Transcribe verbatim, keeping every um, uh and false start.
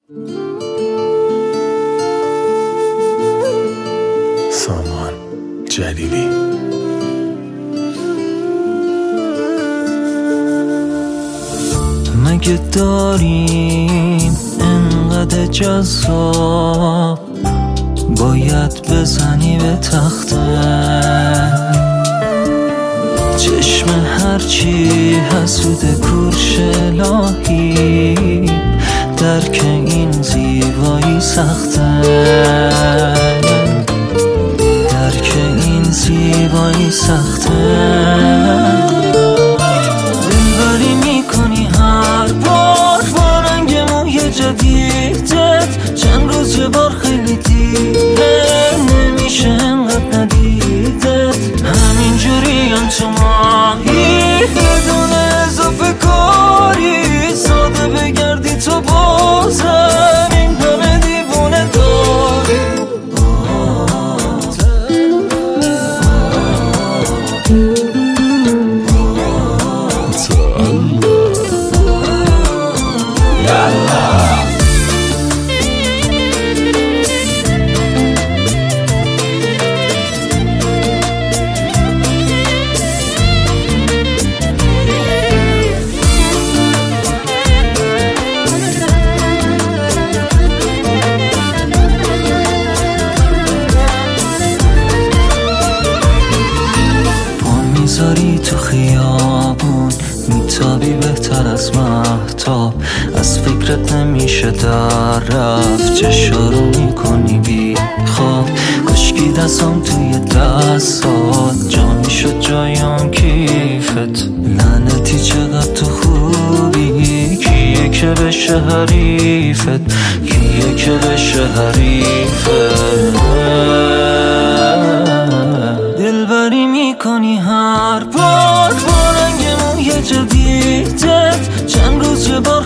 سامان جلیلی. مگه داریم انقدر جذاب باید بزنی به تخته؟ چشم هرچی حسود کورش الهی درک این زیبایی سخته، درک این زیبایی سخته. دلبری میکنی هر بار با رنگ موی جدیدت، چند روز یه بار خیلی دیره نمیشه انقدر ندیدت. همینجوری هم تو ماهی بدون اضافه کاری ساده بگردی تو بازم این همه دیوونه داری. میذاری تو خیابون میتابی بهتر از مهتاب، از فکرت نمیشه در رفت، چشارو میکنی بی خواب. کشکی دستم توی دستات جا میشد جایم کیفت. لعنتی چقدر تو خوبی، کیه که بشه حریفت، کیه که بشه حریفت. دلبری میکنی هر بار با رنگ موی جدیدت، چند روز یه بار